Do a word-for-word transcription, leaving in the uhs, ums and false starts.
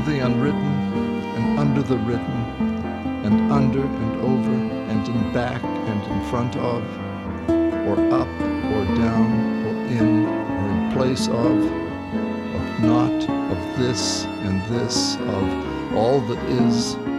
the unwritten and under the written, and under and over and in back and in front of, or up or down or in or in place of, of not, of this and this, of all that is